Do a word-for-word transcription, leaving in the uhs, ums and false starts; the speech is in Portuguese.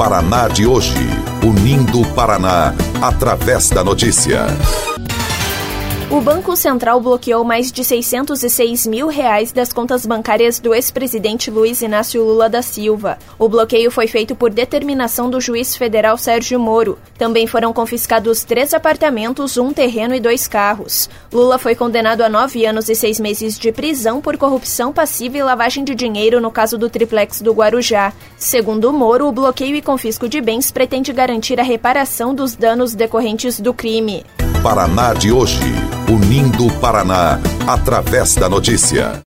Paraná de hoje, unindo o Paraná através da notícia. O Banco Central bloqueou mais de seiscentos e seis mil reais das contas bancárias do ex-presidente Luiz Inácio Lula da Silva. O bloqueio foi feito por determinação do juiz federal Sérgio Moro. Também foram confiscados três apartamentos, um terreno e dois carros. Lula foi condenado a nove anos e seis meses de prisão por corrupção passiva e lavagem de dinheiro no caso do triplex do Guarujá. Segundo Moro, o bloqueio e confisco de bens pretende garantir a reparação dos danos decorrentes do crime. Paraná de hoje, unindo o Paraná através da notícia.